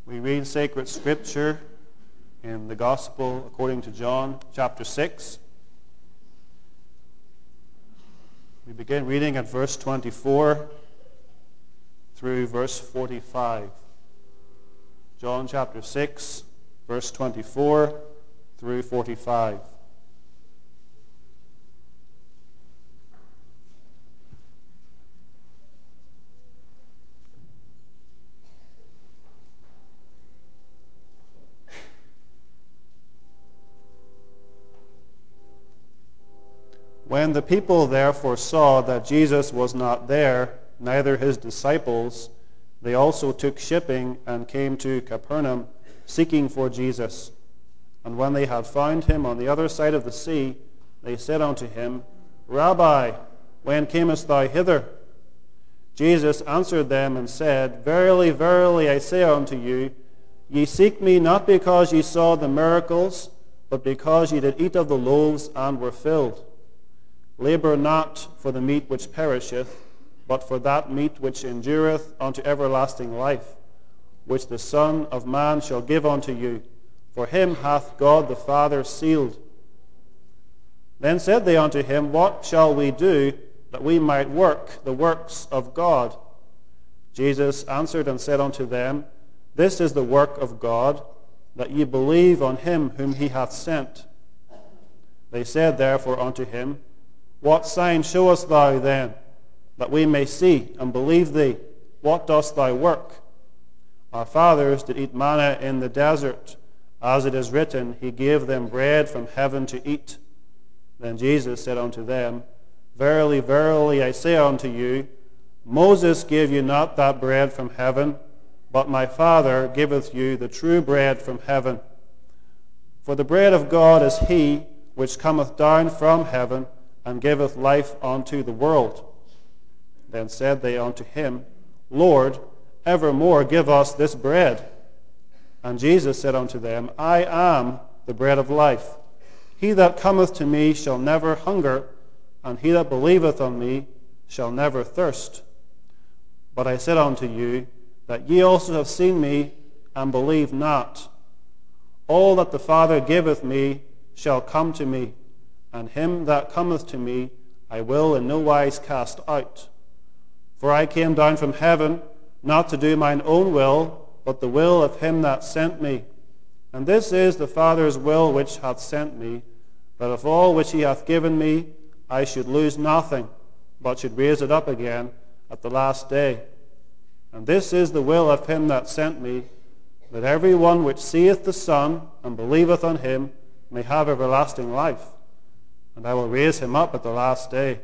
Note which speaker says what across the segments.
Speaker 1: We read sacred scripture in the Gospel according to John, chapter 6. We begin reading at verse 24 through verse 45. John chapter 6, verse 24 through 45. When the people therefore saw that Jesus was not there, neither his disciples, they also took shipping and came to Capernaum, seeking for Jesus. And when they had found him on the other side of the sea, they said unto him, Rabbi, when camest thou hither? Jesus answered them and said, Verily, verily, I say unto you, ye seek me not because ye saw the miracles, but because ye did eat of the loaves and were filled. Labor not for the meat which perisheth, but for that meat which endureth unto everlasting life, which the Son of Man shall give unto you. For him hath God the Father sealed. Then said they unto him, What shall we do, that we might work the works of God? Jesus answered and said unto them, This is the work of God, that ye believe on him whom he hath sent. They said therefore unto him, What sign showest thou then, that we may see and believe thee? What dost thou work? Our fathers did eat manna in the desert. As it is written, He gave them bread from heaven to eat. Then Jesus said unto them, Verily, verily, I say unto you, Moses gave you not that bread from heaven, but my Father giveth you the true bread from heaven. For the bread of God is he which cometh down from heaven, and giveth life unto the world. Then said they unto him, Lord, evermore give us this bread. And Jesus said unto them, I am the bread of life. He that cometh to me shall never hunger, and he that believeth on me shall never thirst. But I said unto you, that ye also have seen me, and believe not. All that the Father giveth me shall come to me, and him that cometh to me I will in no wise cast out. For I came down from heaven, not to do mine own will, but the will of him that sent me. And this is the Father's will which hath sent me, that of all which he hath given me I should lose nothing, but should raise it up again at the last day. And this is the will of him that sent me, that every one which seeth the Son and believeth on him may have everlasting life, and I will raise him up at the last day.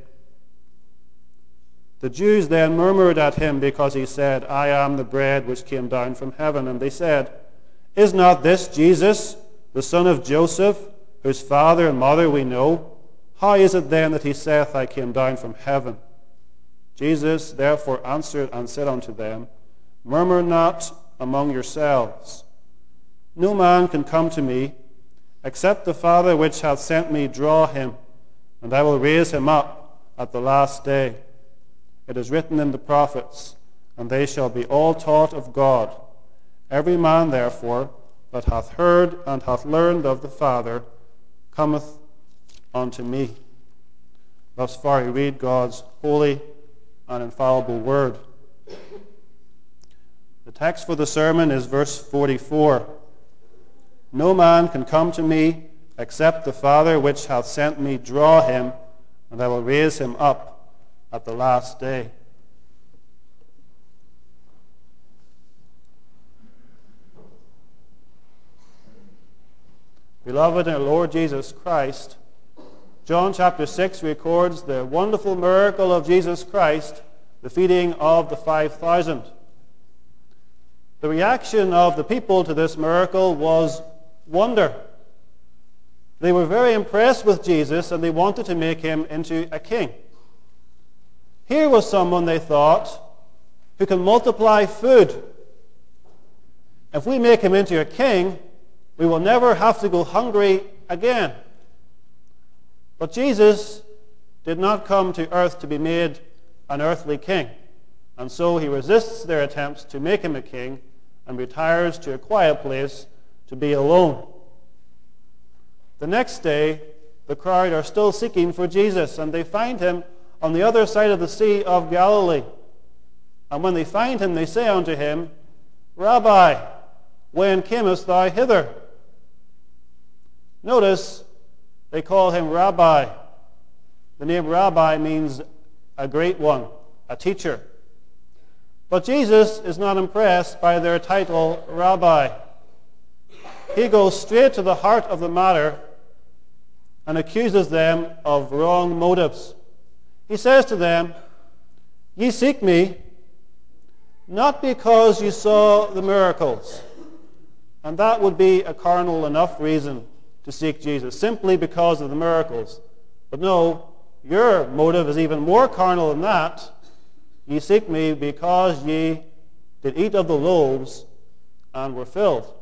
Speaker 1: The Jews then murmured at him because he said, I am the bread which came down from heaven. And they said, Is not this Jesus, the son of Joseph, whose father and mother we know? How is it then that he saith, I came down from heaven? Jesus therefore answered and said unto them, Murmur not among yourselves. No man can come to me, except the Father which hath sent me draw him, and I will raise him up at the last day. It is written in the prophets, and they shall be all taught of God. Every man, therefore, that hath heard and hath learned of the Father cometh unto me. Thus far we read God's holy and infallible word. The text for the sermon is verse 44. No man can come to me except the Father which hath sent me draw him, and I will raise him up at the last day. Beloved in our Lord Jesus Christ, John chapter 6 records the wonderful miracle of Jesus Christ, the feeding of the 5,000. The reaction of the people to this miracle was wonder. They were very impressed with Jesus, and they wanted to make him into a king. Here was someone, they thought, who can multiply food. If we make him into a king, we will never have to go hungry again. But Jesus did not come to earth to be made an earthly king. And so he resists their attempts to make him a king and retires to a quiet place to be alone. The next day, the crowd are still seeking for Jesus, and they find him on the other side of the Sea of Galilee. And when they find him, they say unto him, Rabbi, when camest thou hither? Notice they call him Rabbi. The name Rabbi means a great one, a teacher. But Jesus is not impressed by their title, Rabbi. He goes straight to the heart of the matter and accuses them of wrong motives. He says to them, Ye seek me, not because you saw the miracles. And that would be a carnal enough reason to seek Jesus, simply because of the miracles. But no, your motive is even more carnal than that. Ye seek me because ye did eat of the loaves and were filled.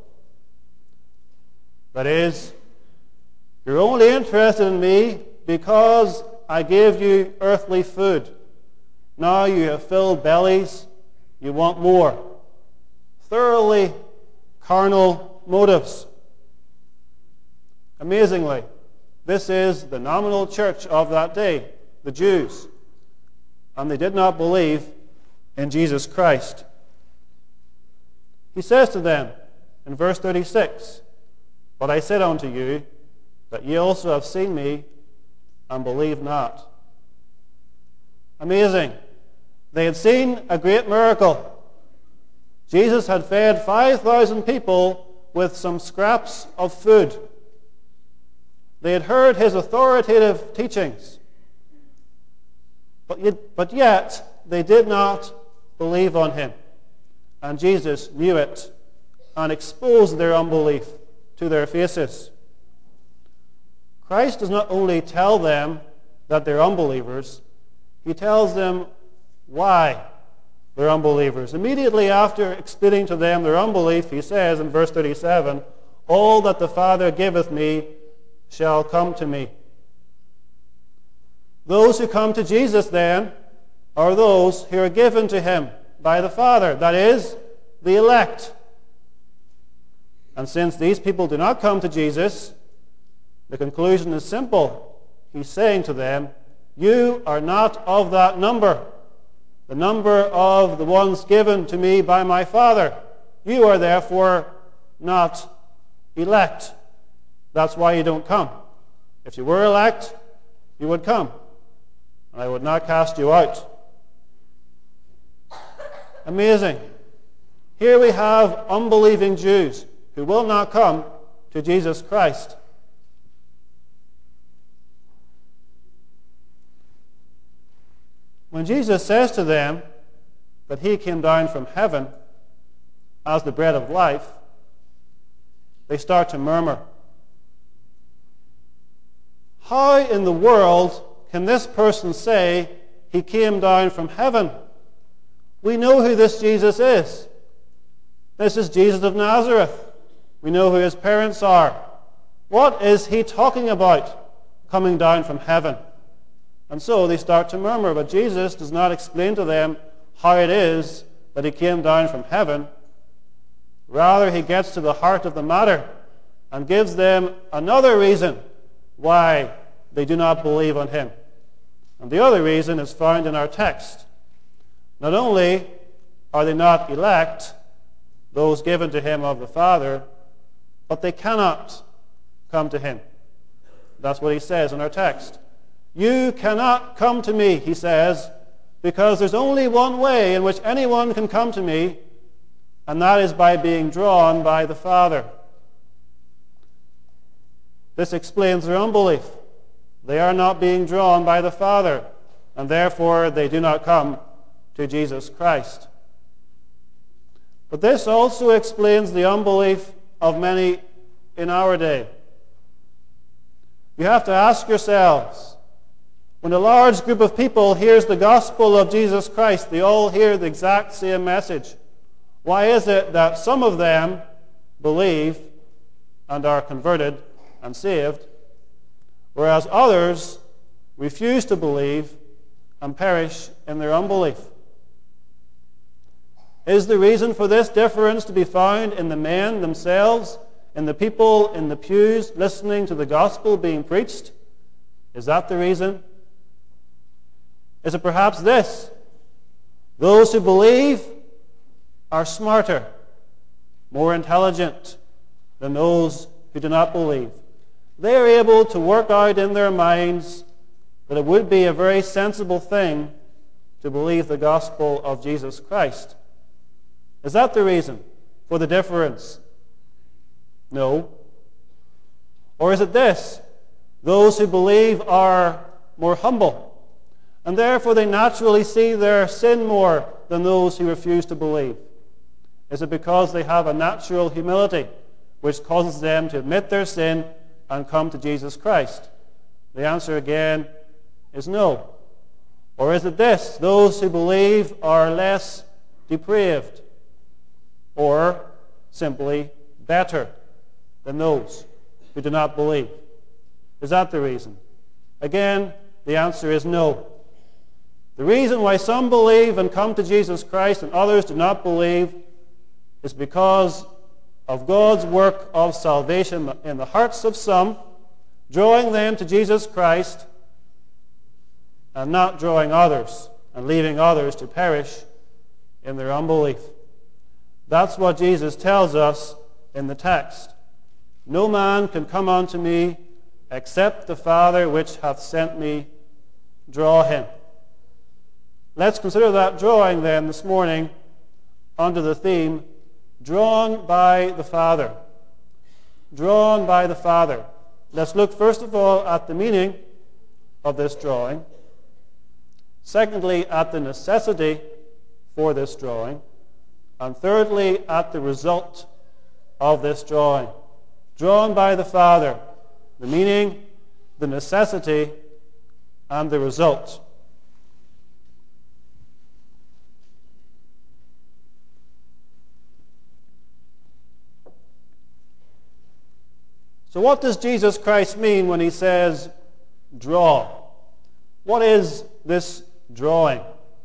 Speaker 1: That is, you're only interested in me because I gave you earthly food. Now you have filled bellies, you want more. Thoroughly carnal motives. Amazingly, this is the nominal church of that day, the Jews. And they did not believe in Jesus Christ. He says to them in verse 36, But I said unto you, that ye also have seen me, and believe not. Amazing. They had seen a great miracle. Jesus had fed 5,000 people with some scraps of food. They had heard his authoritative teachings. But yet, they did not believe on him. And Jesus knew it and exposed their unbelief to their faces. Christ does not only tell them that they're unbelievers, he tells them why they're unbelievers. Immediately after explaining to them their unbelief, he says in verse 37, All that the Father giveth me shall come to me. Those who come to Jesus, then, are those who are given to him by the Father, that is, the elect. And since these people do not come to Jesus, the conclusion is simple. He's saying to them, you are not of that number, the number of the ones given to me by my Father. You are therefore not elect. That's why you don't come. If you were elect, you would come, and I would not cast you out. Amazing. Here we have unbelieving Jews who will not come to Jesus Christ. When Jesus says to them that he came down from heaven as the bread of life, they start to murmur. How in the world can this person say he came down from heaven? We know who this Jesus is. This is Jesus of Nazareth. We know who his parents are. What is he talking about, coming down from heaven? And so they start to murmur, but Jesus does not explain to them how it is that he came down from heaven. Rather, he gets to the heart of the matter and gives them another reason why they do not believe on him. And the other reason is found in our text. Not only are they not elect, those given to him of the Father, but they cannot come to him. That's what he says in our text. You cannot come to me, he says, because there's only one way in which anyone can come to me, and that is by being drawn by the Father. This explains their unbelief. They are not being drawn by the Father, and therefore they do not come to Jesus Christ. But this also explains the unbelief of many in our day. You have to ask yourselves, when a large group of people hears the gospel of Jesus Christ, they all hear the exact same message. Why is it that some of them believe and are converted and saved, whereas others refuse to believe and perish in their unbelief? Is the reason for this difference to be found in the men themselves, in the people in the pews listening to the gospel being preached? Is that the reason? Is it perhaps this? Those who believe are smarter, more intelligent than those who do not believe. They are able to work out in their minds that it would be a very sensible thing to believe the gospel of Jesus Christ. Is that the reason for the difference? No. Or is it this? Those who believe are more humble, and therefore they naturally see their sin more than those who refuse to believe. Is it because they have a natural humility which causes them to admit their sin and come to Jesus Christ? The answer again is no. Or is it this? Those who believe are less depraved, or simply better than those who do not believe. Is that the reason? Again, the answer is no. The reason why some believe and come to Jesus Christ and others do not believe is because of God's work of salvation in the hearts of some, drawing them to Jesus Christ and not drawing others and leaving others to perish in their unbelief. That's what Jesus tells us in the text. No man can come unto me except the Father which hath sent me draw him. Let's consider that drawing then this morning under the theme, drawn by the Father. Drawn by the Father. Let's look first of all at the meaning of this drawing. Secondly, at the necessity for this drawing. And thirdly, at the result of this drawing. Drawn by the Father. The meaning, the necessity, and the result. So what does Jesus Christ mean when he says, draw? What is this drawing?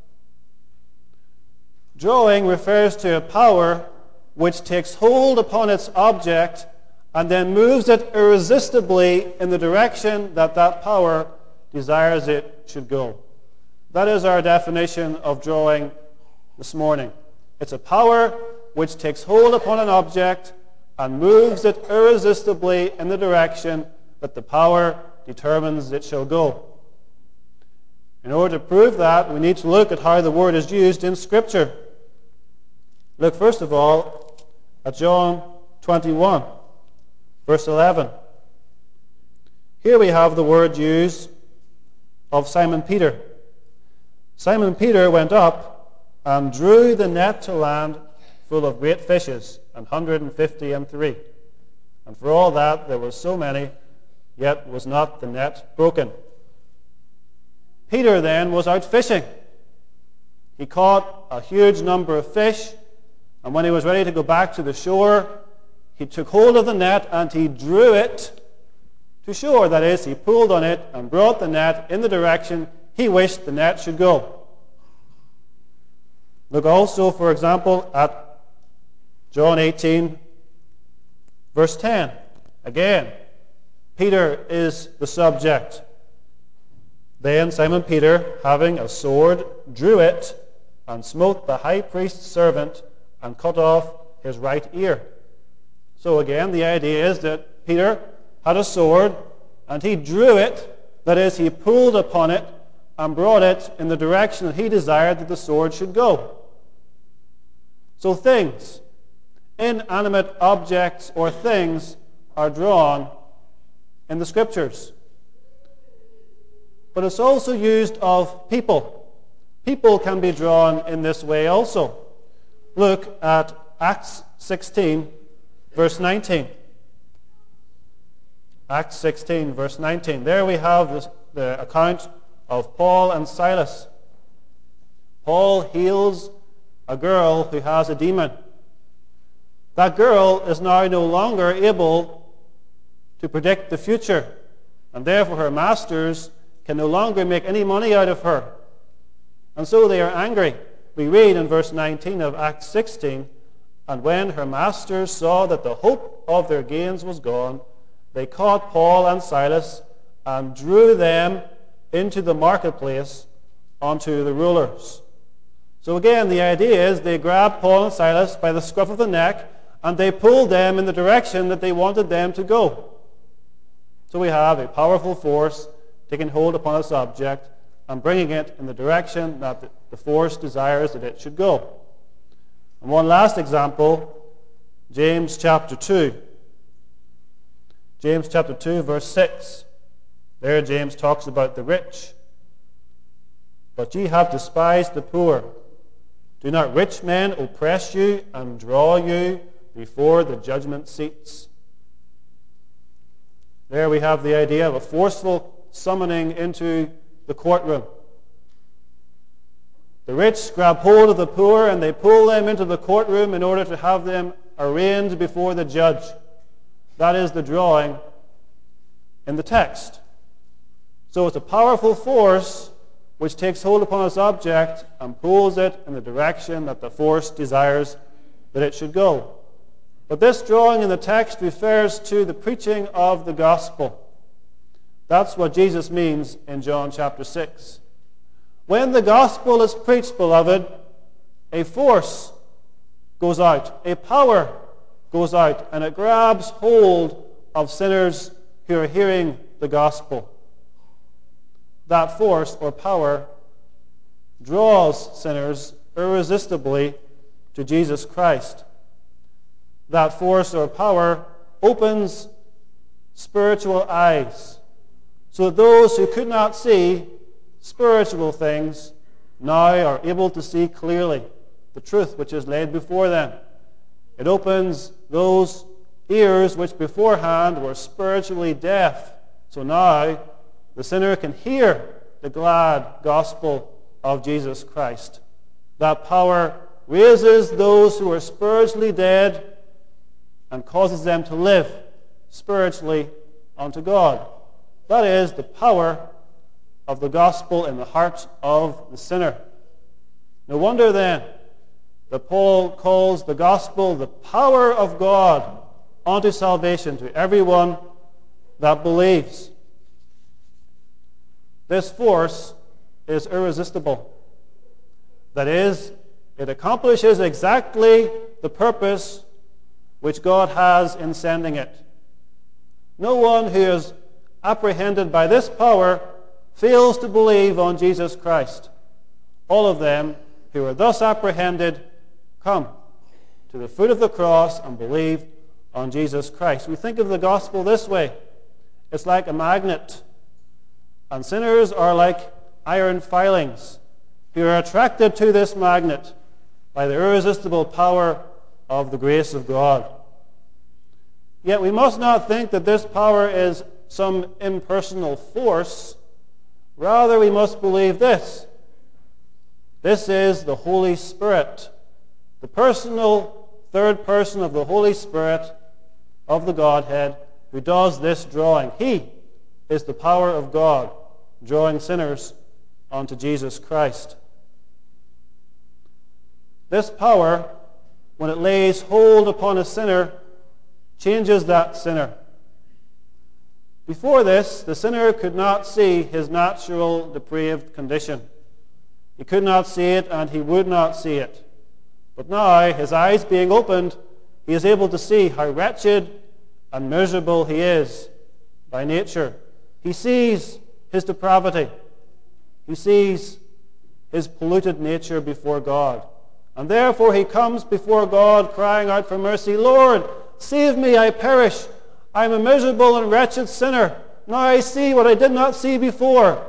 Speaker 1: Drawing refers to a power which takes hold upon its object and then moves it irresistibly in the direction that that power desires it should go. That is our definition of drawing this morning. It's a power which takes hold upon an object and moves it irresistibly in the direction that the power determines it shall go. In order to prove that, we need to look at how the word is used in Scripture. Look first of all at John 21, verse 11. Here we have the word used of Simon Peter. Simon Peter went up and drew the net to land full of great fishes, 153. And for all that there were so many, yet was not the net broken. Peter then was out fishing. He caught a huge number of fish, and when he was ready to go back to the shore, he took hold of the net and he drew it to shore. That is, he pulled on it and brought the net in the direction he wished the net should go. Look also, for example, at John 18, verse 10. Again, Peter is the subject. Then Simon Peter, having a sword, drew it and smote the high priest's servant and cut off his right ear. So again, the idea is that Peter had a sword and he drew it, that is, he pulled upon it and brought it in the direction that he desired that the sword should go. So things, inanimate objects or things, are drawn in the Scriptures. But it's also used of people. People can be drawn in this way also. Look at Acts 16, verse 19. Acts 16, verse 19. There we have the account of Paul and Silas. Paul heals a girl who has a demon. That girl is now no longer able to predict the future, and therefore her masters can no longer make any money out of her. And so they are angry. We read in verse 19 of Acts 16, "And when her masters saw that the hope of their gains was gone, they caught Paul and Silas and drew them into the marketplace unto the rulers." So again, the idea is they grabbed Paul and Silas by the scruff of the neck and they pulled them in the direction that they wanted them to go. So we have a powerful force taking hold upon a subject and bringing it in the direction that the force desires that it should go. And one last example, James chapter 2. James chapter 2, verse 6. There James talks about the rich. "But ye have despised the poor. Do not rich men oppress you and draw you before the judgment seats?" There we have the idea of a forceful summoning into the courtroom. The rich grab hold of the poor and they pull them into the courtroom in order to have them arraigned before the judge. That is the drawing in the text. So it's a powerful force which takes hold upon its object and pulls it in the direction that the force desires that it should go. But this drawing in the text refers to the preaching of the gospel. That's what Jesus means in John chapter 6. When the gospel is preached, beloved, a force goes out, a power goes out, and it grabs hold of sinners who are hearing the gospel. That force or power draws sinners irresistibly to Jesus Christ. That force or power opens spiritual eyes so that those who could not see spiritual things now are able to see clearly the truth which is laid before them. It opens those ears which beforehand were spiritually deaf. So now the sinner can hear the glad gospel of Jesus Christ. That power raises those who are spiritually dead and causes them to live spiritually unto God. That is the power of the gospel in the heart of the sinner. No wonder then that Paul calls the gospel the power of God unto salvation to everyone that believes. This force is irresistible. That is, it accomplishes exactly the purpose which God has in sending it. No one who is apprehended by this power fails to believe on Jesus Christ. All of them who are thus apprehended come to the foot of the cross and believe on Jesus Christ. We think of the gospel this way. It's like a magnet. And sinners are like iron filings who are attracted to this magnet by the irresistible power of the grace of God. Yet we must not think that this power is some impersonal force. Rather, we must believe this. This is the Holy Spirit, the personal third person of the Holy Spirit of the Godhead who does this drawing. He is the power of God drawing sinners unto Jesus Christ. This power, when it lays hold upon a sinner, changes that sinner. Before this, the sinner could not see his natural depraved condition. He could not see it and he would not see it. But now, his eyes being opened, he is able to see how wretched and miserable he is by nature. He sees his depravity. He sees his polluted nature before God. And therefore he comes before God crying out for mercy, "Lord, save me, I perish. I am a miserable and wretched sinner. Now I see what I did not see before."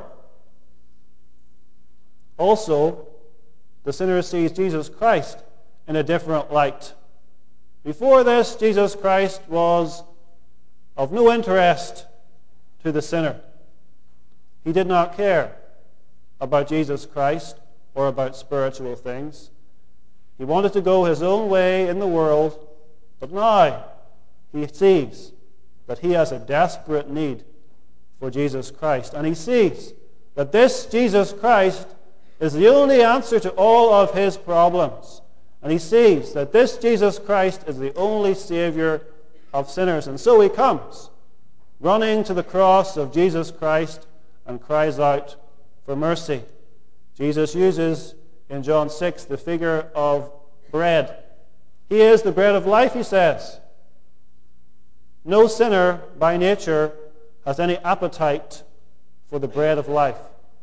Speaker 1: Also, the sinner sees Jesus Christ in a different light. Before this, Jesus Christ was of no interest to the sinner. He did not care about Jesus Christ or about spiritual things. He wanted to go his own way in the world, but now he sees that he has a desperate need for Jesus Christ. And he sees that this Jesus Christ is the only answer to all of his problems. And he sees that this Jesus Christ is the only Savior of sinners. And so he comes, running to the cross of Jesus Christ, and cries out for mercy. Jesus uses in John 6 the figure of bread. He is the bread of life, he says. No sinner by nature has any appetite for the bread of life.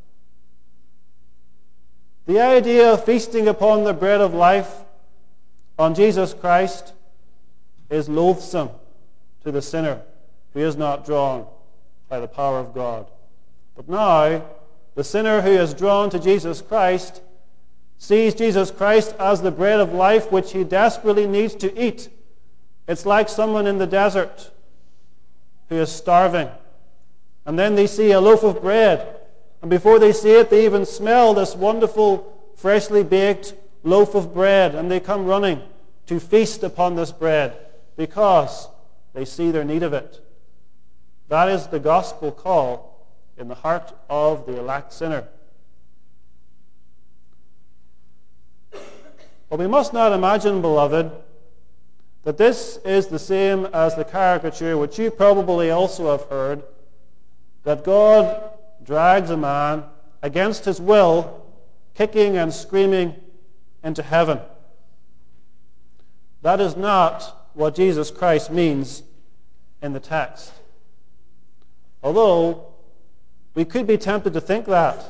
Speaker 1: The idea of feasting upon the bread of life on Jesus Christ is loathsome to the sinner who is not drawn by the power of God. But now, the sinner who is drawn to Jesus Christ sees Jesus Christ as the bread of life which he desperately needs to eat. It's like someone in the desert who is starving. And then they see a loaf of bread. And before they see it, they even smell this wonderful, freshly baked loaf of bread. And they come running to feast upon this bread because they see their need of it. That is the gospel call in the heart of the elect sinner. But we must not imagine, beloved, that this is the same as the caricature which you probably also have heard, that God drags a man against his will, kicking and screaming, into heaven. That is not what Jesus Christ means in the text. Although we could be tempted to think that.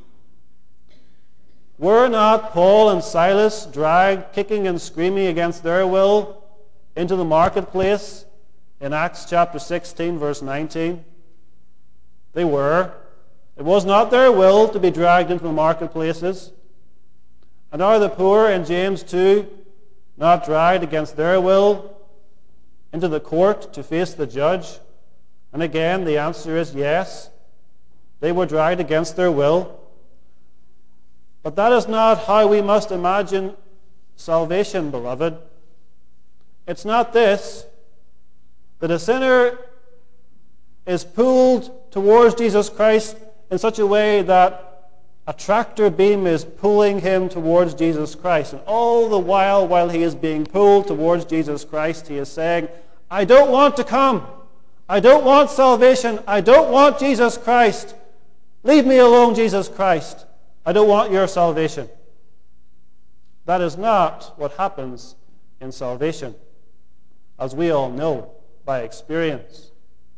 Speaker 1: Were not Paul and Silas dragged kicking and screaming against their will into the marketplace in Acts chapter 16, verse 19? They were. It was not their will to be dragged into the marketplaces. And are the poor in James 2 not dragged against their will into the court to face the judge? And again, the answer is yes. They were dragged against their will. But that is not how we must imagine salvation, beloved. It's not this, that a sinner is pulled towards Jesus Christ in such a way that a tractor beam is pulling him towards Jesus Christ. And all the while he is being pulled towards Jesus Christ, he is saying, I don't want to come. I don't want salvation. I don't want Jesus Christ. Leave me alone, Jesus Christ. I don't want your salvation. That is not what happens in salvation, as we all know by experience.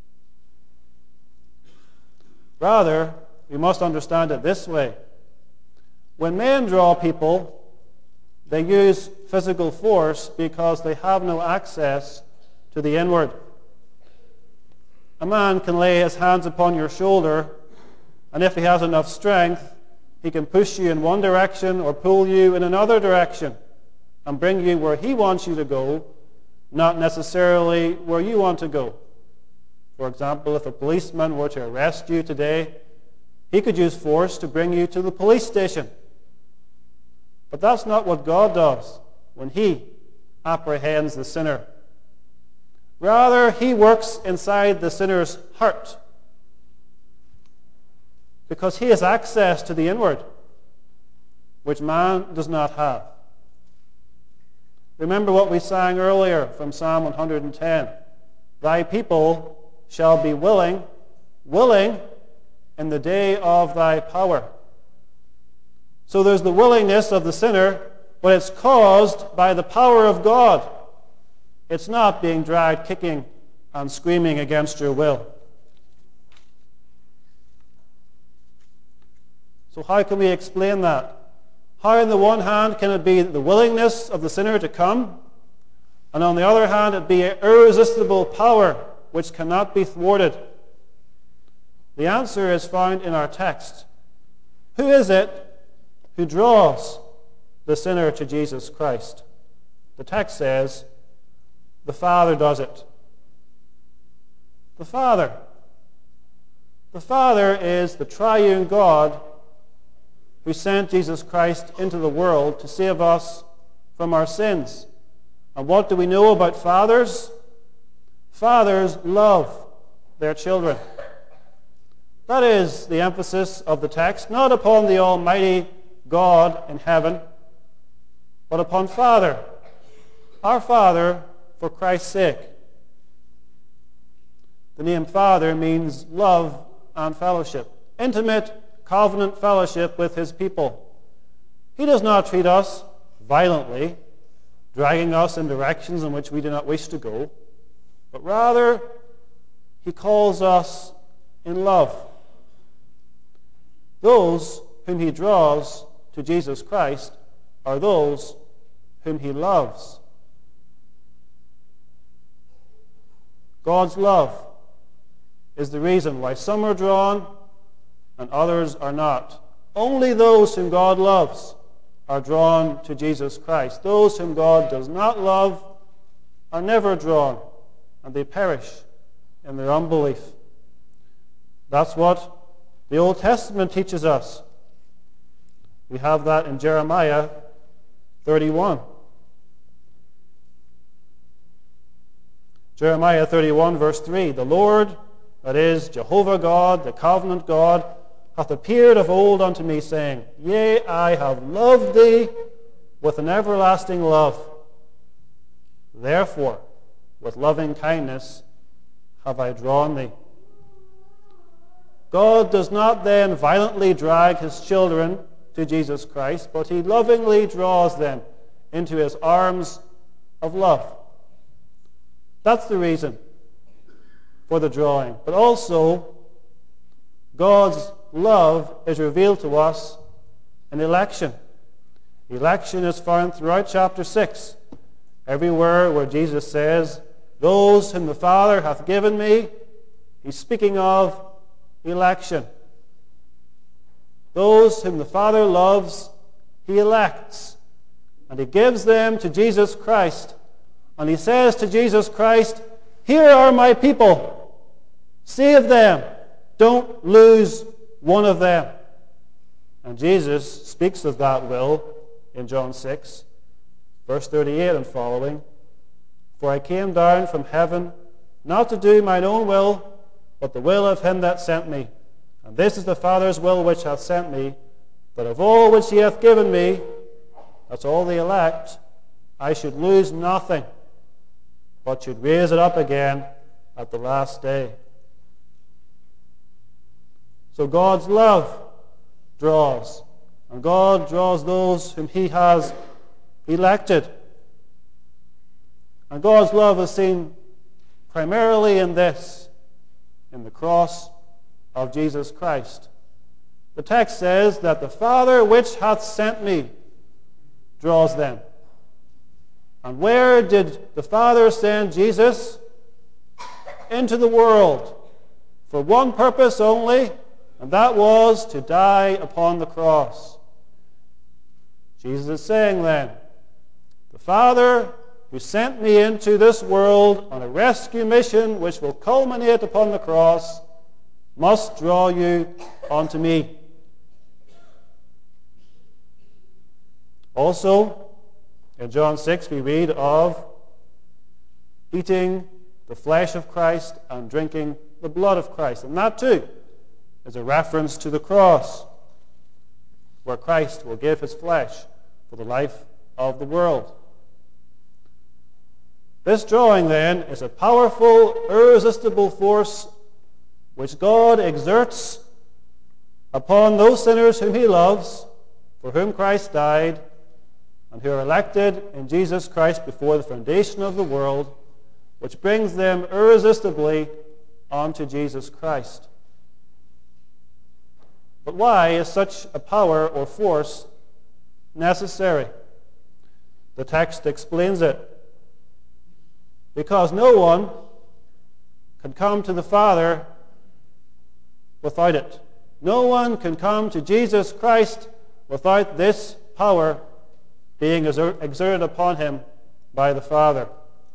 Speaker 1: Rather, we must understand it this way. When men draw people, they use physical force because they have no access to the inward. A man can lay his hands upon your shoulder, and if he has enough strength, he can push you in one direction or pull you in another direction and bring you where he wants you to go, not necessarily where you want to go. For example, if a policeman were to arrest you today, he could use force to bring you to the police station. But that's not what God does when he apprehends the sinner. Rather, he works inside the sinner's heart, because he has access to the inward, which man does not have. Remember what we sang earlier from Psalm 110. Thy people shall be willing in the day of thy power. So there's the willingness of the sinner, but it's caused by the power of God. It's not being dragged kicking and screaming against your will. So how can we explain that? How on the one hand can it be the willingness of the sinner to come, and on the other hand it be an irresistible power which cannot be thwarted? The answer is found in our text. Who is it who draws the sinner to Jesus Christ? The text says, the Father does it. The Father. The Father is the triune God who sent Jesus Christ into the world to save us from our sins. And what do we know about fathers? Fathers love their children. That is the emphasis of the text, not upon the almighty God in heaven, but upon Father, our Father for Christ's sake. The name Father means love and fellowship, intimate covenant fellowship with his people. He does not treat us violently, dragging us in directions in which we do not wish to go, but rather he calls us in love. Those whom he draws to Jesus Christ are those whom he loves. God's love is the reason why some are drawn and others are not. Only those whom God loves are drawn to Jesus Christ. Those whom God does not love are never drawn, and they perish in their unbelief. That's what the Old Testament teaches us. We have that in Jeremiah 31. Jeremiah 31, verse 3, the Lord, that is, Jehovah God, the covenant God, hath appeared of old unto me, saying, Yea, I have loved thee with an everlasting love. Therefore, with loving kindness have I drawn thee. God does not then violently drag his children to Jesus Christ, but he lovingly draws them into his arms of love. That's the reason for the drawing. But also, God's love is revealed to us in election. Election is found throughout chapter 6. Everywhere where Jesus says, those whom the Father hath given me, he's speaking of election. Those whom the Father loves, he elects. And he gives them to Jesus Christ. And he says to Jesus Christ, here are my people. Save them. Don't lose one of them. And Jesus speaks of that will in John 6, verse 38 and following. For I came down from heaven, not to do mine own will, but the will of him that sent me. And this is the Father's will which hath sent me, that of all which he hath given me, that's all the elect, I should lose nothing, but should raise it up again at the last day. So God's love draws, and God draws those whom he has elected. And God's love is seen primarily in this, in the cross of Jesus Christ. The text says that the Father which hath sent me draws them. And where did the Father send Jesus? Into the world for one purpose only, and that was to die upon the cross. Jesus is saying then, the Father who sent me into this world on a rescue mission which will culminate upon the cross must draw you unto me. Also, in John 6 we read of eating the flesh of Christ and drinking the blood of Christ. And that too is a reference to the cross, where Christ will give his flesh for the life of the world. This drawing, then, is a powerful, irresistible force which God exerts upon those sinners whom he loves, for whom Christ died, and who are elected in Jesus Christ before the foundation of the world, which brings them irresistibly onto Jesus Christ. But why is such a power or force necessary? The text explains it. Because no one can come to the Father without it. No one can come to Jesus Christ without this power being exerted upon him by the Father.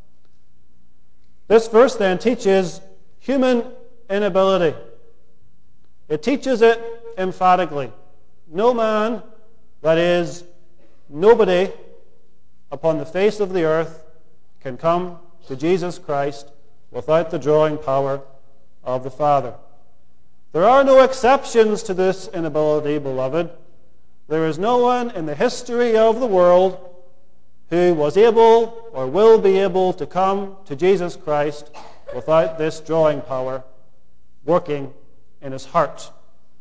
Speaker 1: This verse then teaches human inability. It teaches it emphatically. No man, that is, nobody upon the face of the earth, can come to Jesus Christ without the drawing power of the Father. There are no exceptions to this inability, beloved. There is no one in the history of the world who was able or will be able to come to Jesus Christ without this drawing power working in his heart.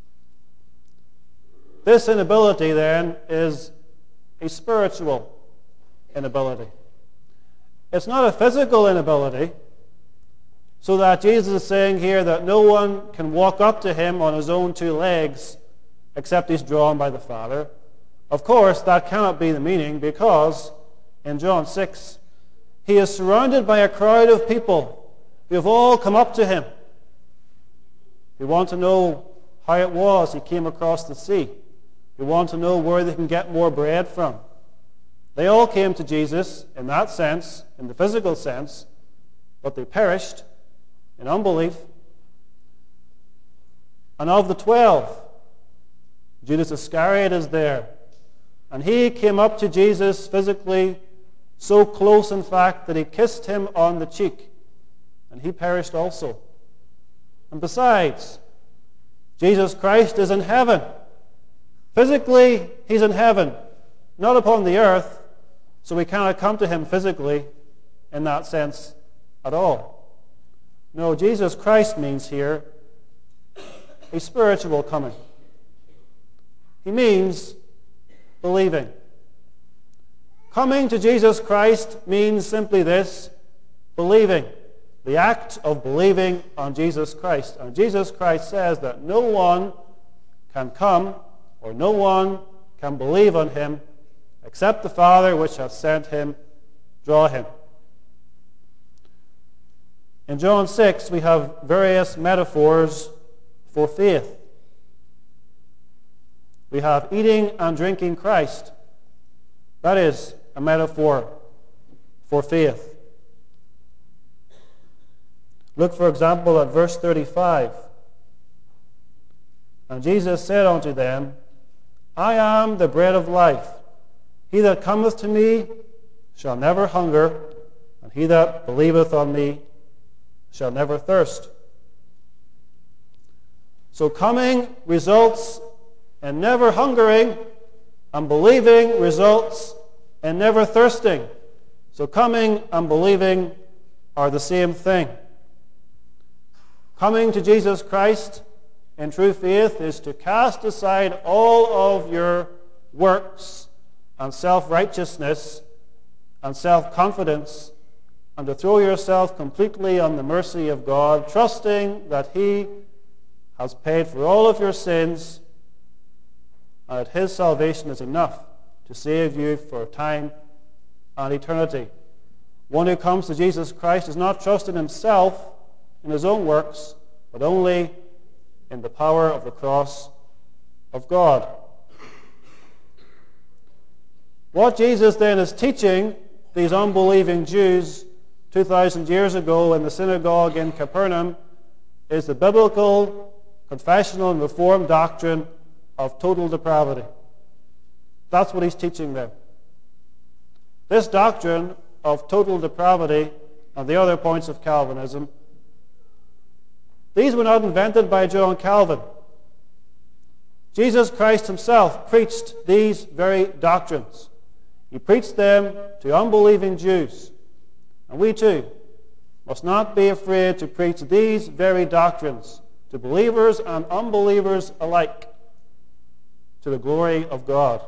Speaker 1: This inability, then, is a spiritual inability. It's not a physical inability, so that Jesus is saying here that no one can walk up to him on his own two legs except he's drawn by the Father. Of course, that cannot be the meaning, because in John 6, he is surrounded by a crowd of people who have all come up to him. Who want to know how it was he came across the sea. Who want to know where they can get more bread from. They all came to Jesus in that sense, in the physical sense, but they perished in unbelief. And of the 12, Judas Iscariot is there. And he came up to Jesus physically, so close in fact that he kissed him on the cheek. And he perished also. And besides, Jesus Christ is in heaven. Physically, he's in heaven, not upon the earth, so we cannot come to him physically in that sense at all. No, Jesus Christ means here a spiritual coming. He means believing. Coming to Jesus Christ means simply this: believing. The act of believing on Jesus Christ. And Jesus Christ says that no one can come, or no one can believe on him, except the Father which hath sent him draw him. In John 6, we have various metaphors for faith. We have eating and drinking Christ. That is a metaphor for faith. Look, for example, at verse 35. And Jesus said unto them, I am the bread of life. He that cometh to me shall never hunger, and he that believeth on me shall never thirst. So coming results in never hungering, and believing results in never thirsting. So coming and believing are the same thing. Coming to Jesus Christ in true faith is to cast aside all of your works and self-righteousness and self-confidence, and to throw yourself completely on the mercy of God, trusting that he has paid for all of your sins, and that his salvation is enough to save you for time and eternity. One who comes to Jesus Christ does not trust in himself, in his own works, but only in the power of the cross of God. What Jesus then is teaching these unbelieving Jews 2,000 years ago in the synagogue in Capernaum is the biblical, confessional, and reformed doctrine of total depravity. That's what he's teaching them. This doctrine of total depravity and the other points of Calvinism, these were not invented by John Calvin. Jesus Christ himself preached these very doctrines. He preached them to unbelieving Jews. And we too must not be afraid to preach these very doctrines to believers and unbelievers alike, to the glory of God.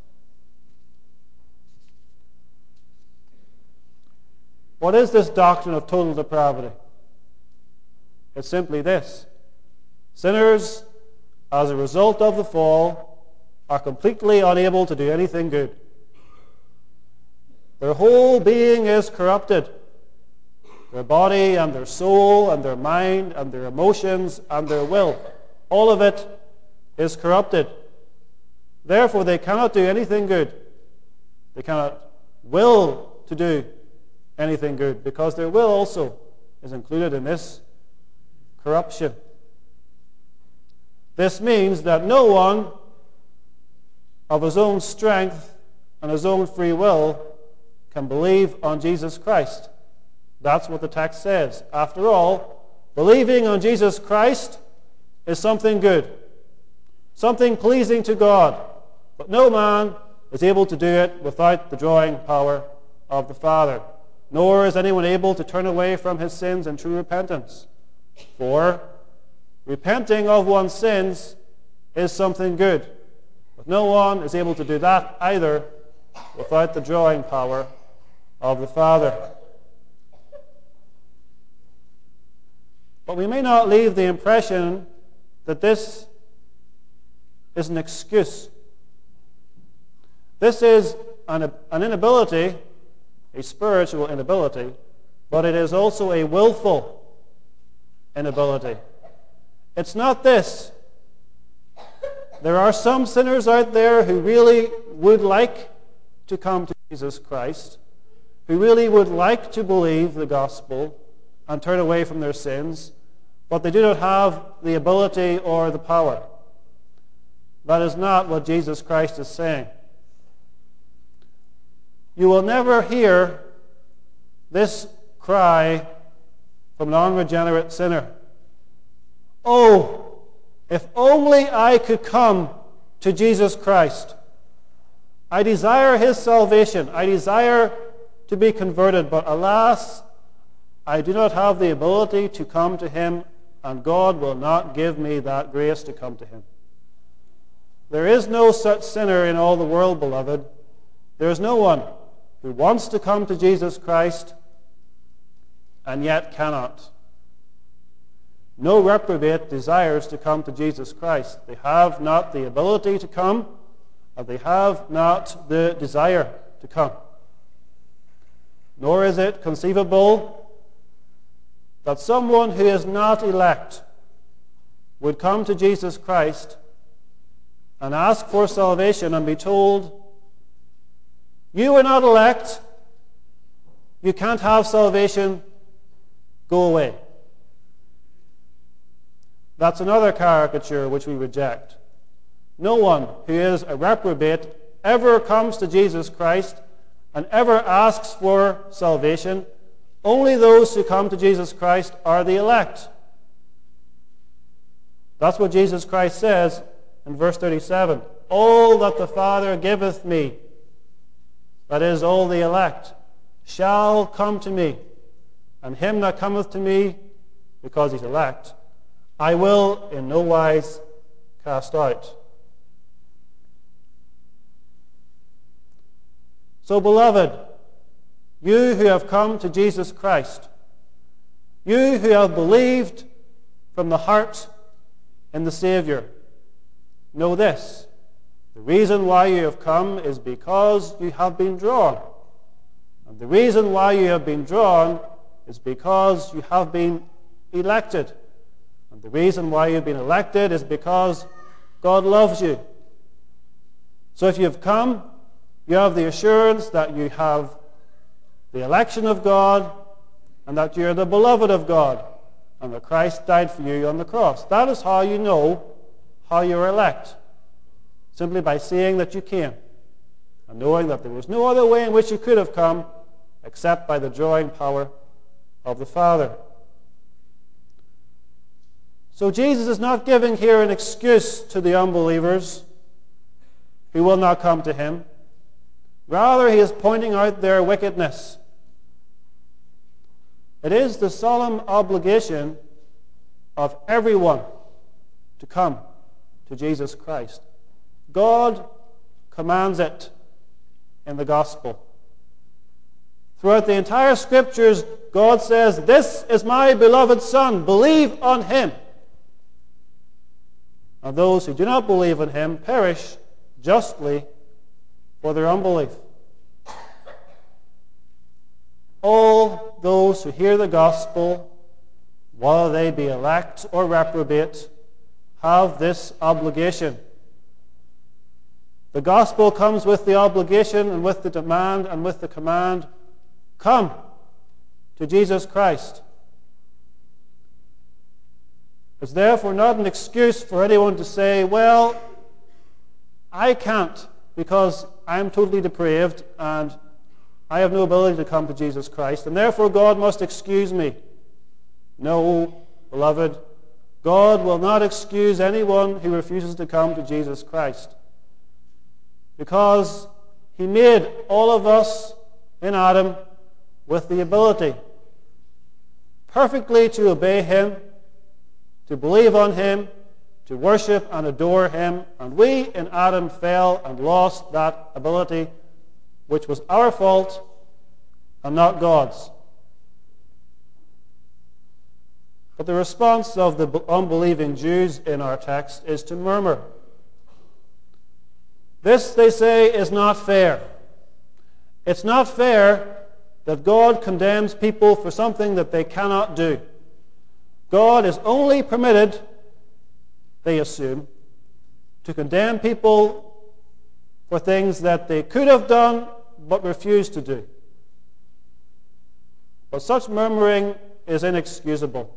Speaker 1: What is this doctrine of total depravity? It's simply this: sinners, as a result of the fall, are completely unable to do anything good. Their whole being is corrupted. Their body and their soul and their mind and their emotions and their will, all of it is corrupted. Therefore, they cannot do anything good. They cannot will to do anything good, because their will also is included in this corruption. This means that no one of his own strength and his own free will can believe on Jesus Christ. That's what the text says. After all, believing on Jesus Christ is something good, something pleasing to God, But no man is able to do it without the drawing power of the Father. Nor is anyone able to turn away from his sins in true repentance. For repenting of one's sins is something good. But no one is able to do that either without the drawing power of the Father. But we may not leave the impression that this is an excuse. This is an inability, a spiritual inability, but it is also a willful inability. It's not this. There are some sinners out there who really would like to come to Jesus Christ, who really would like to believe the gospel and turn away from their sins, but they do not have the ability or the power. That is not what Jesus Christ is saying. You will never hear this cry from an unregenerate sinner. Oh, if only I could come to Jesus Christ. I desire his salvation. I desire to be converted, but alas, I do not have the ability to come to him, and God will not give me that grace to come to him. There is no such sinner in all the world, beloved. There is no one who wants to come to Jesus Christ and yet cannot. No reprobate desires to come to Jesus Christ. They have not the ability to come, and they have not the desire to come. Nor is it conceivable that someone who is not elect would come to Jesus Christ and ask for salvation and be told, you are not elect, you can't have salvation, go away. That's another caricature which we reject. No one who is a reprobate ever comes to Jesus Christ and ever asks for salvation. Only those who come to Jesus Christ are the elect. That's what Jesus Christ says in verse 37. All that the Father giveth me, that is, all the elect, shall come to me. And him that cometh to me, because he's elect, I will in no wise cast out. So, beloved, you who have come to Jesus Christ, you who have believed from the heart in the Savior, know this. The reason why you have come is because you have been drawn. And the reason why you have been drawn is because you have been elected. And the reason why you've been elected is because God loves you. So if you've come, you have the assurance that you have the election of God and that you're the beloved of God and that Christ died for you on the cross. That is how you know how you're elect. Simply by seeing that you came and knowing that there was no other way in which you could have come except by the drawing power of the Father. So Jesus is not giving here an excuse to the unbelievers who will not come to him. Rather, he is pointing out their wickedness. It is the solemn obligation of everyone to come to Jesus Christ. God commands it in the gospel. Throughout the entire scriptures, God says, this is my beloved Son, believe on him. And those who do not believe in him perish justly for their unbelief. All those who hear the gospel, whether they be elect or reprobate, have this obligation. The gospel comes with the obligation and with the demand and with the command, come to Jesus Christ. It's therefore not an excuse for anyone to say, well, I can't because I'm totally depraved and I have no ability to come to Jesus Christ, and therefore God must excuse me. No, beloved, God will not excuse anyone who refuses to come to Jesus Christ. because he made all of us in Adam with the ability perfectly to obey him, to believe on him, to worship and adore him. And we in Adam fell and lost that ability, which was our fault and not God's. But the response of the unbelieving Jews in our text is to murmur. This, they say, is not fair. It's not fair that God condemns people for something that they cannot do. God is only permitted, they assume, to condemn people for things that they could have done but refused to do. But such murmuring is inexcusable.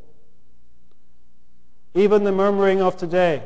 Speaker 1: Even the murmuring of today.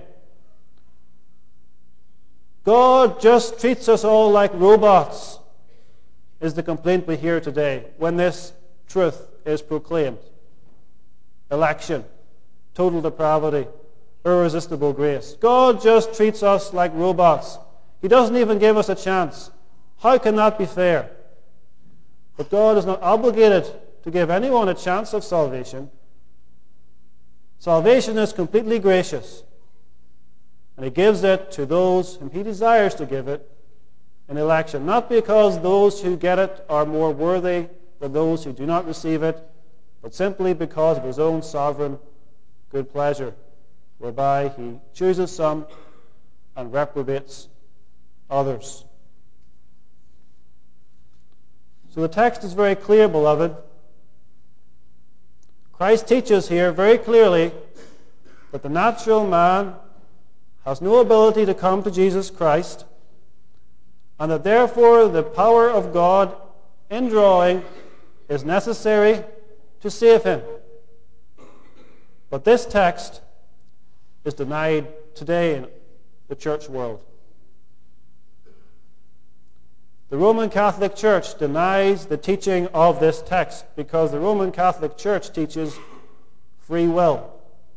Speaker 1: God just treats us all like robots, is the complaint we hear today when this truth is proclaimed. Election, total depravity, irresistible grace. God just treats us like robots. He doesn't even give us a chance. How can that be fair? But God is not obligated to give anyone a chance of salvation. Salvation is completely gracious, and he gives it to those whom he desires to give it in election, not because those who get it are more worthy than those who do not receive it, but simply because of his own sovereign good pleasure, whereby he chooses some and reprobates others. So the text is very clear, beloved. Christ teaches here very clearly that the natural man has no ability to come to Jesus Christ, and that therefore the power of God in drawing is necessary to save him. But this text is denied today in the church world. The Roman Catholic Church denies the teaching of this text because the Roman Catholic Church teaches free will.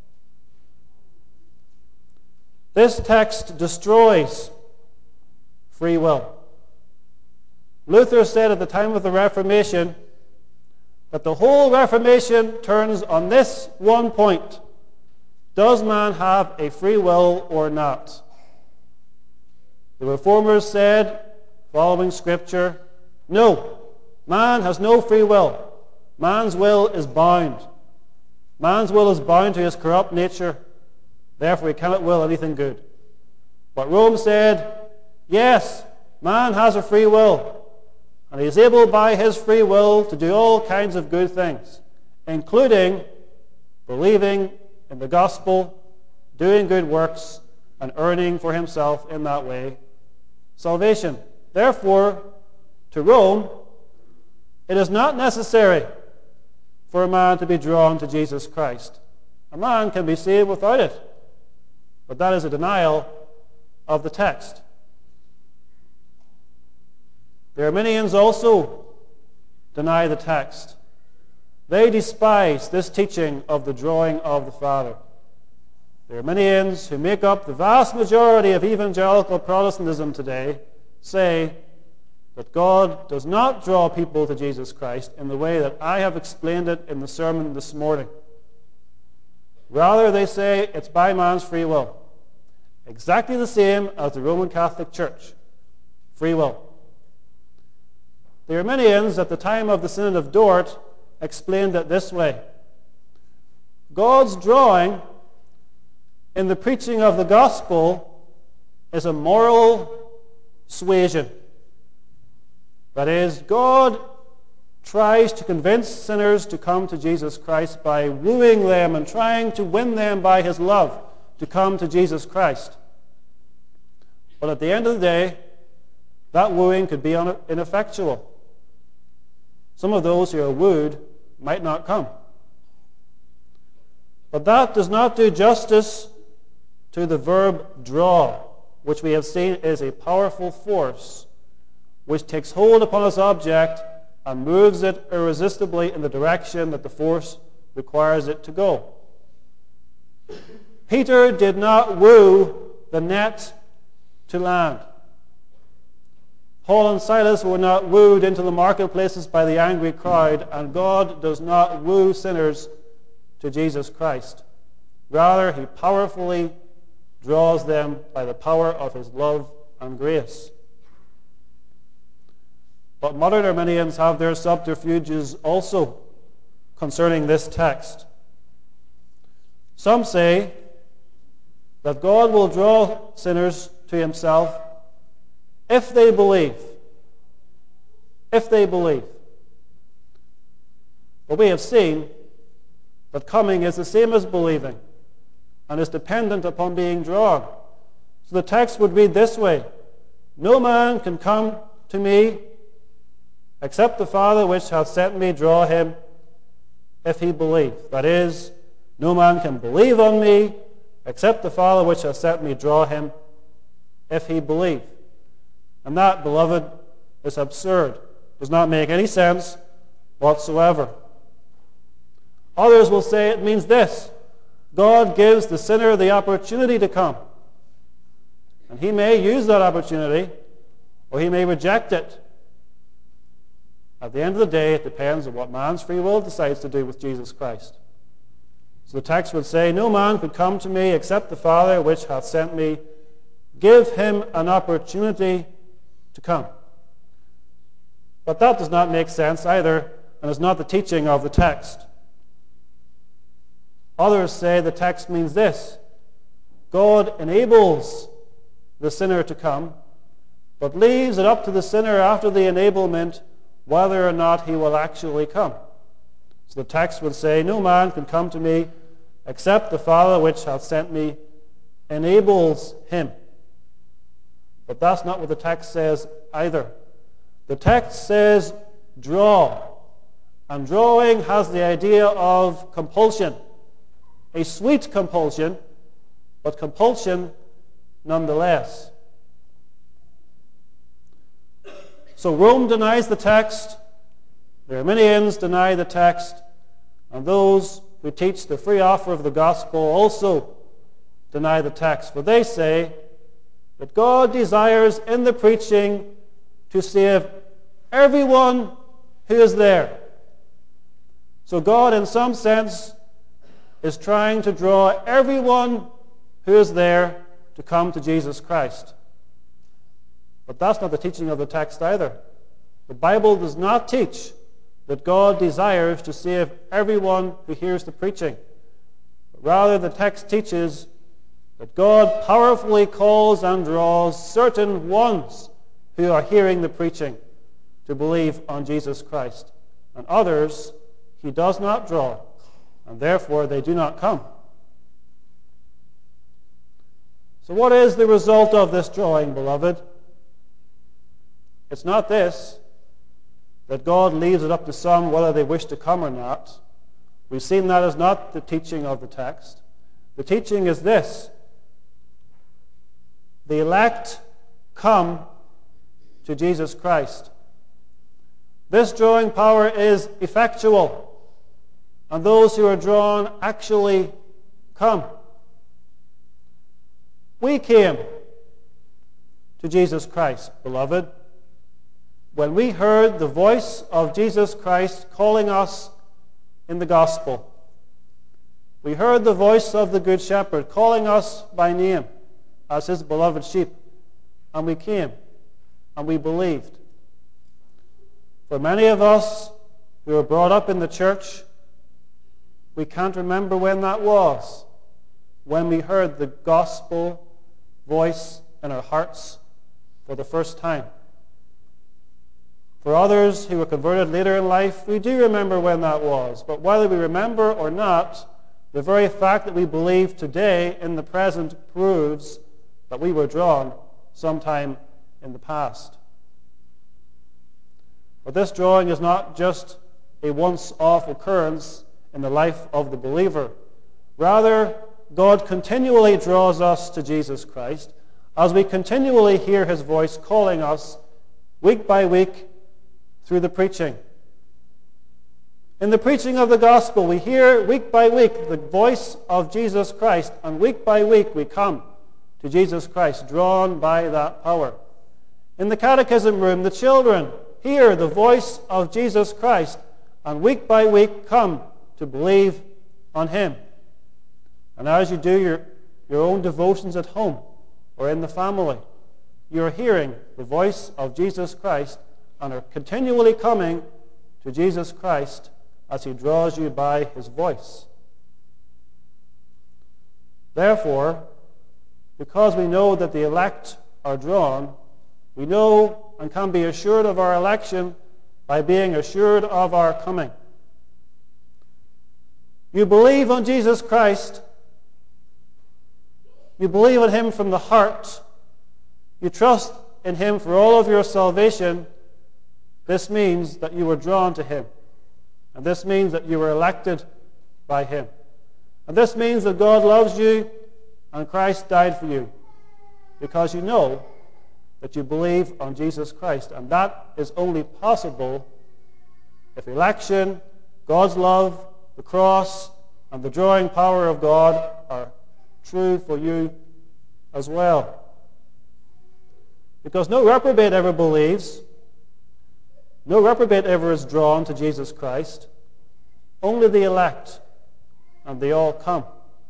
Speaker 1: This text destroys free will. Luther said at the time of the Reformation that the whole Reformation turns on this one point: does man have a free will or not? The Reformers said, following Scripture, no, man has no free will. Man's will is bound. Man's will is bound to his corrupt nature. Therefore, he cannot will anything good. But Rome said, yes, man has a free will, and he is able by his free will to do all kinds of good things, including believing in the gospel, doing good works, and earning for himself in that way salvation. Therefore, to Rome, it is not necessary for a man to be drawn to Jesus Christ. A man can be saved without it. But that is a denial of the text. The Arminians also deny the text. They despise this teaching of the drawing of the Father. The Arminians, who make up the vast majority of evangelical Protestantism today, say that God does not draw people to Jesus Christ in the way that I have explained it in the sermon this morning. Rather, they say it's by man's free will. Exactly the same as the Roman Catholic Church. Free will. The Arminians, at the time of the Synod of Dort, explained it this way: God's drawing in the preaching of the gospel is a moral suasion. That is, God tries to convince sinners to come to Jesus Christ by wooing them and trying to win them by his love to come to Jesus Christ. But at the end of the day, that wooing could be ineffectual. Some of those who are wooed might not come. But that does not do justice to the verb draw, which we have seen is a powerful force which takes hold upon its object and moves it irresistibly in the direction that the force requires it to go. Peter did not woo the net to land. Paul and Silas were not wooed into the marketplaces by the angry crowd, and God does not woo sinners to Jesus Christ. Rather, he powerfully draws them by the power of his love and grace. But modern Arminians have their subterfuges also concerning this text. Some say that God will draw sinners to himself if they believe. If they believe. But we have seen that coming is the same as believing and is dependent upon being drawn. So the text would read this way: No man can come to me except the Father which hath sent me draw him, if he believe. That is, no man can believe on me except the Father which hath sent me draw him, if he believe. And that, beloved, is absurd. Does not make any sense whatsoever. Others will say it means this: God gives the sinner the opportunity to come. And he may use that opportunity, or he may reject it. At the end of the day, it depends on what man's free will decides to do with Jesus Christ. So the text would say, No man could come to me except the Father which hath sent me. Give him an opportunity to come. But that does not make sense either, and is not the teaching of the text. Others say the text means this: God enables the sinner to come, but leaves it up to the sinner after the enablement whether or not he will actually come. So the text would say, No man can come to me except the Father which hath sent me enables him. But that's not what the text says either. The text says draw. And drawing has the idea of compulsion. A sweet compulsion, but compulsion nonetheless. So Rome denies the text, the Arminians deny the text, and those who teach the free offer of the gospel also deny the text. For they say that God desires in the preaching to save everyone who is there. So God, in some sense, is trying to draw everyone who is there to come to Jesus Christ. But that's not the teaching of the text either. The Bible does not teach that God desires to save everyone who hears the preaching. But rather, the text teaches that God powerfully calls and draws certain ones who are hearing the preaching to believe on Jesus Christ. And others he does not draw, and therefore they do not come. So what is the result of this drawing, beloved? It's not this, that God leaves it up to some whether they wish to come or not. We've seen that is not the teaching of the text. The teaching is this: the elect come to Jesus Christ. This drawing power is effectual, and those who are drawn actually come. We came to Jesus Christ, beloved, when we heard the voice of Jesus Christ calling us in the gospel. We heard the voice of the Good Shepherd calling us by name as his beloved sheep, and we came, and we believed. For many of us who were brought up in the church, we can't remember when that was, when we heard the gospel voice in our hearts for the first time. For others who were converted later in life, we do remember when that was. But whether we remember or not, the very fact that we believe today in the present proves that we were drawn sometime in the past. But this drawing is not just a once-off occurrence in the life of the believer. Rather, God continually draws us to Jesus Christ as we continually hear his voice calling us week by week through the preaching. In the preaching of the gospel, we hear week by week the voice of Jesus Christ, and week by week we come to Jesus Christ, drawn by that power. In the catechism room, the children hear the voice of Jesus Christ and week by week come to believe on him. And as you do your own devotions at home or in the family, you are hearing the voice of Jesus Christ and are continually coming to Jesus Christ as he draws you by his voice. Therefore, because we know that the elect are drawn, we know and can be assured of our election by being assured of our coming. You believe on Jesus Christ. You believe in him from the heart. You trust in him for all of your salvation. This means that you were drawn to him. And this means that you were elected by him. And this means that God loves you and Christ died for you, because you know that you believe on Jesus Christ. And that is only possible if election, God's love, the cross, and the drawing power of God are true for you as well. Because no reprobate ever believes, no reprobate ever is drawn to Jesus Christ. Only the elect, and they all come.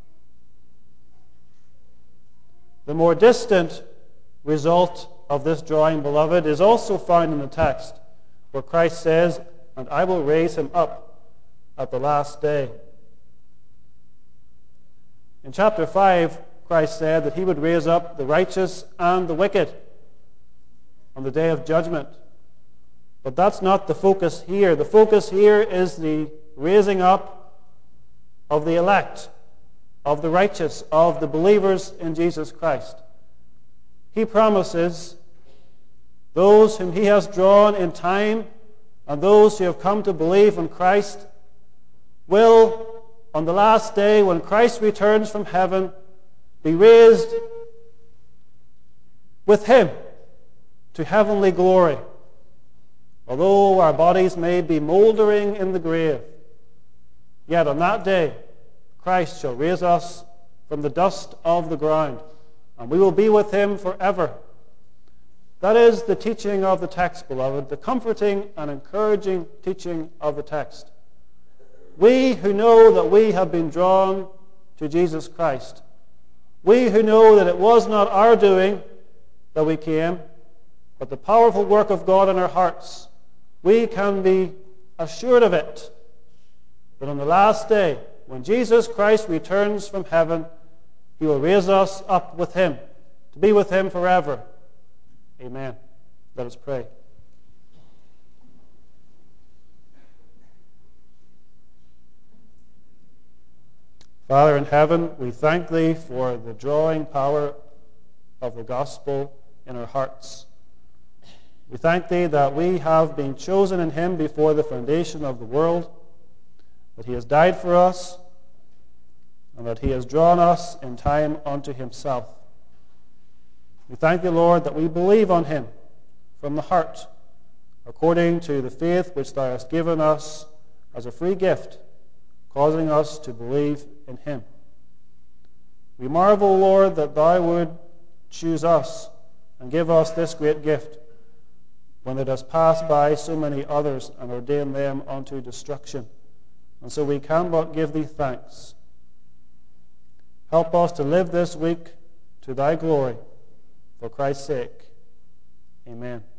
Speaker 1: The more distant result of this drawing, beloved, is also found in the text, where Christ says, "And I will raise him up at the last day." In chapter 5, Christ said that he would raise up the righteous and the wicked on the day of judgment. But that's not the focus here. The focus here is the raising up of the elect, of the righteous, of the believers in Jesus Christ. He promises those whom he has drawn in time and those who have come to believe in Christ will, on the last day when Christ returns from heaven, be raised with him to heavenly glory. Although our bodies may be moldering in the grave, yet on that day Christ shall raise us from the dust of the ground, and we will be with him forever. That is the teaching of the text, beloved, the comforting and encouraging teaching of the text. We who know that we have been drawn to Jesus Christ, we who know that it was not our doing that we came, but the powerful work of God in our hearts, we can be assured of it, that on the last day, when Jesus Christ returns from heaven, he will raise us up with him, to be with him forever. Amen. Let us pray. Father in heaven, we thank thee for the drawing power of the gospel in our hearts. We thank thee that we have been chosen in him before the foundation of the world, that he has died for us, and that he has drawn us in time unto himself. We thank thee, Lord, that we believe on him from the heart, according to the faith which thou hast given us as a free gift, causing us to believe in him. We marvel, Lord, that thou would choose us and give us this great gift, when thou dost pass by so many others and ordain them unto destruction. And so we can but give thee thanks. Help us to live this week to thy glory, for Christ's sake. Amen.